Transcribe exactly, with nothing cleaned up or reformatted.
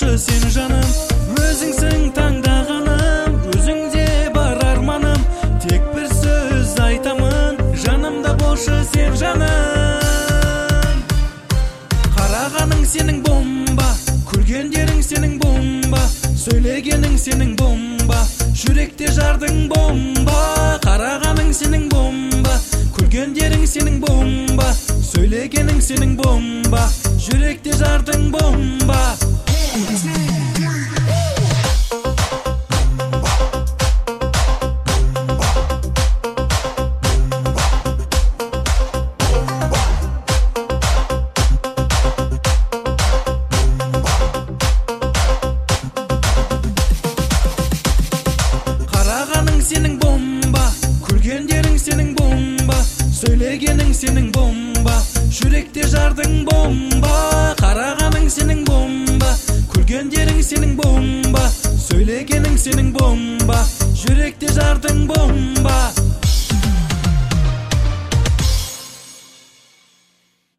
болшы сен жаным, өзіңсің таңдағаным, өзіңде бар арманым, тек бір сөз айтамын, жанымда болшы сен жаным. Қарағаның сенің бомба, күлгендерің сенің бомба, сөйлегенің сенің бомба, жүректе жардың бомба. Қарағаның сенің бомба, күлгендерің сенің бомба, сөйлегенің сенің бомба, жүректе жардың бомба. Қарағаның сенің бомба, күлгендерің сенің бомба, сөйлегенің сенің бомба, жүректе жардың бомба. Қарағаның сенің бомба, күлгендерің сенің бомба, сөйлегенің сенің бомба.